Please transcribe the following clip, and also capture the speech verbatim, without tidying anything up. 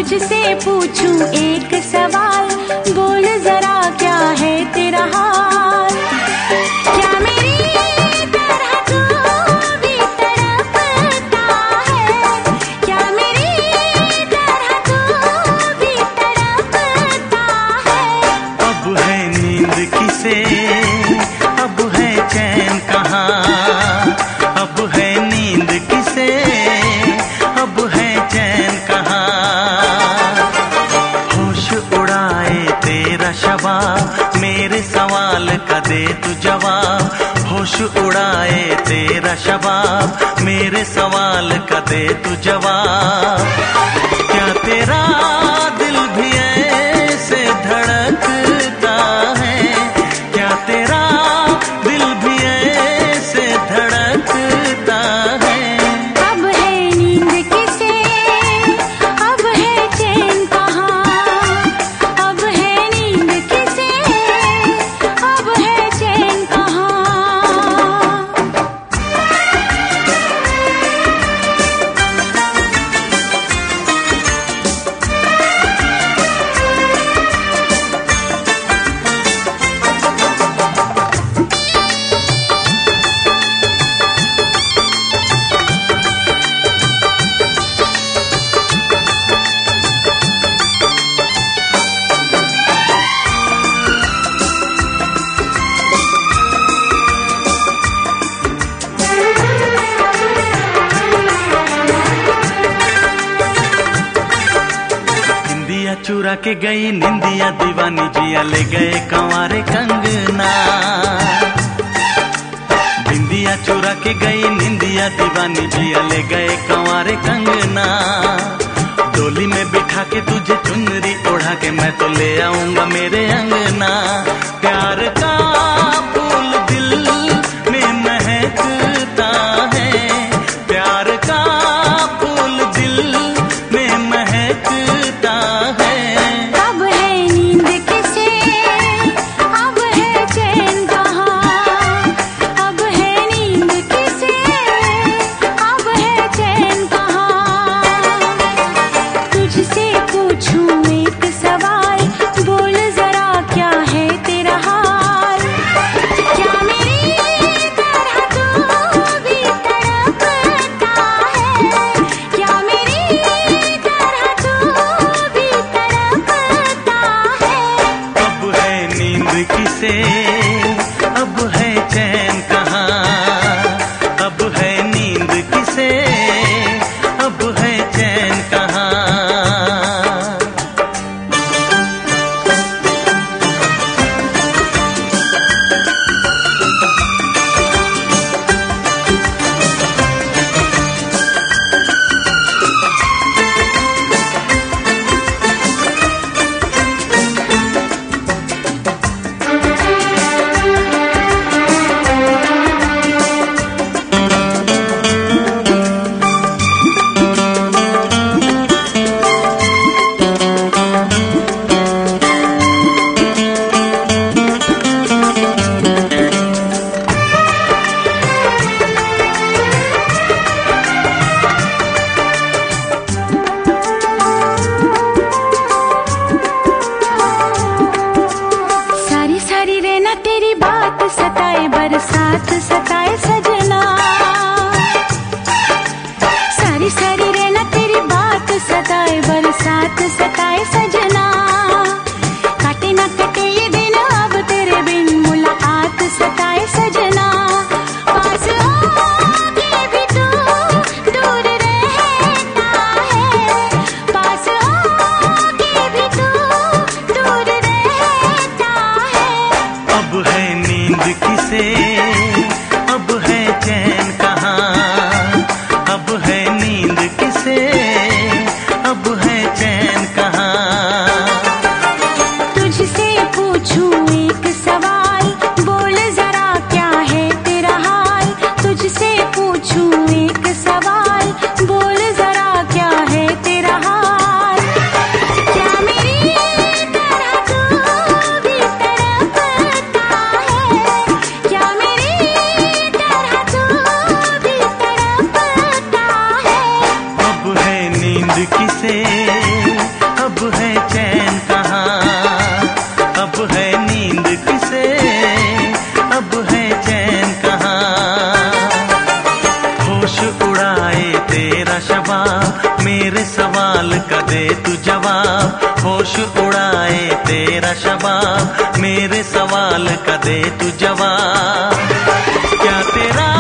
तुझसे पूछूं एक सवाल, बोल जरा क्या है तेरा हाल। क्या मेरी तरह तू भी तड़पता है, क्या मेरी तरह तू भी तड़पता है। अब है नींद किसे, अब है चैन कहाँ, अब है नींद किसे, अब है चैन कहाँ। होश उड़ाए तेरा शबाब, मेरे सवाल का दे तू जवाब। होश उड़ाए तेरा शबाब, मेरे सवाल का दे तू जवाब। क्या तेरा दिल भी ऐसे धड़कता है, क्या तेरा दिल भी ऐसे धड़कता है। अब है नींद किसे, अब है चैन कहाँ, अब है नींद किसे, अब है चैन कहाँ। चुरा के गई निंदिया दीवानी जिया ले गए कंवारे कंगना। बिंदिया चुरा के गई निंदिया दीवानी जिया ले गए कंवारे कंगना। डोली में बिठा के तुझे चुनरी ओढ़ा के मैं तो ले आऊंगा मेरे अंगना। प्यार का फूल दिल में महकता है, प्यार का फूल दिल में महकता है। अब है नींद किसे, अब है चैन कहाँ, अब है नींद किसे, अब है चैन कहाँ। तुझसे पूछूं एक सवाल, बोल जरा क्या है तेरा हाल। क्या मेरी तरह तू भी तड़पता है, क्या मेरी तरह तू भी तड़पता है। अब है नींद किसे, अब है चैन कहाँ, अब है नींद किसे, अब है चैन कहाँ। सारी सारी रहना तेरी बात सताए, बरसात सताए सजना। सारी सारी रहना तेरी बात सताए, बरसात सताए सजना। काटे ना कटे ये दिन अब तेरे बिन, मुलाकात सताए सजना। पास होके भी तू दूर रहता है, पास होके भी तू दूर रहता है। अब है नींद किसे, अब है चैन कहाँ, अब है नींद किसे, अब है चैन कहाँ। तुझसे पूछूं एक सवाल, बोल जरा क्या है तेरा हाल। तुझसे पूछूं एक सवाल, बोल जरा क्या है तेरा हाल। क्या मेरी तरह तू भी तड़पता है, क्या मेरी तरह तू भी तड़पता है। अब है नींद किसे, होश उड़ाए तेरा शबाब, मेरे सवाल का दे तू जवाब। क्या तेरा